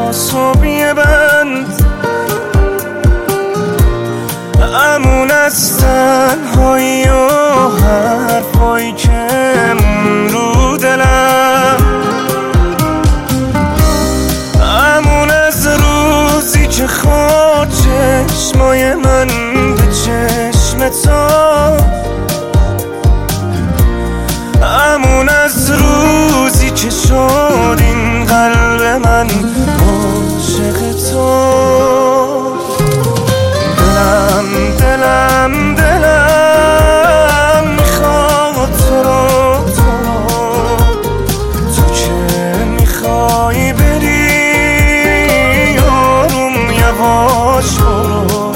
لباسو بیبند، امون از تنهایی و حرفایی که رو دلم، امون از روزی که خود چشمای من به چشم تو، امون از روزی که شد این قلب من عاشق تو. دلم میخواد تو رو، تو که میخوای بری آروم یواش برو،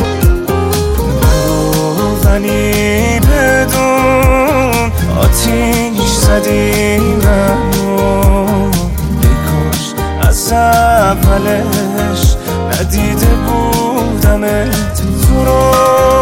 ولی بدون آتیش زدی منو، ای کاش از اولش ندیده بودمت تو رو.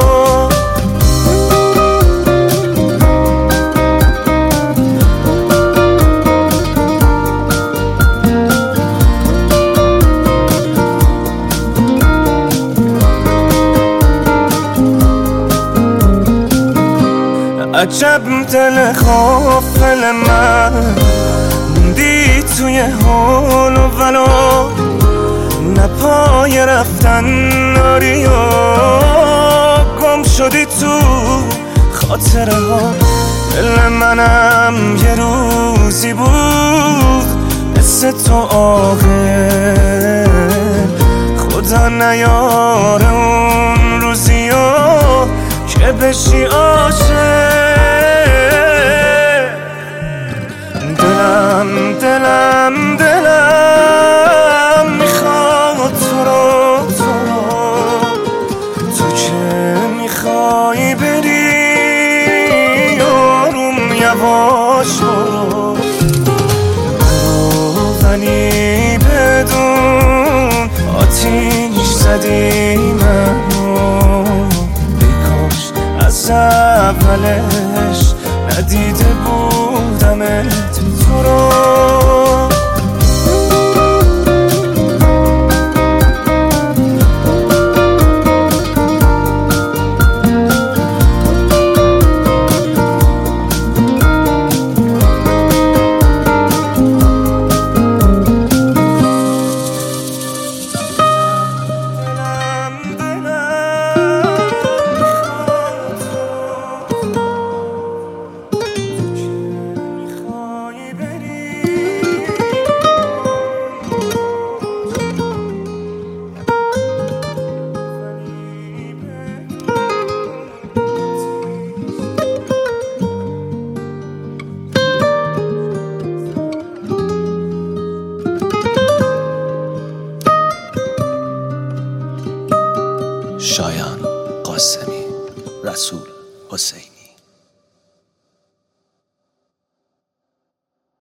عجب دل غافل من موندی توی حال و ولا، نه پای رفتن داری و گم شدی تو خاطره ها. دل منم یه روزی بود مثل تو عاقل، خدا نیاره اون روزی که بشی عاشق. دلم میخواد تو رو، تو که میخوای بری آروم یواش برو، ولی بدون آتیش زدی منو، ای کاش از اولش ندیده بودمت تو رو. شایان قاسمی، رسول حسین.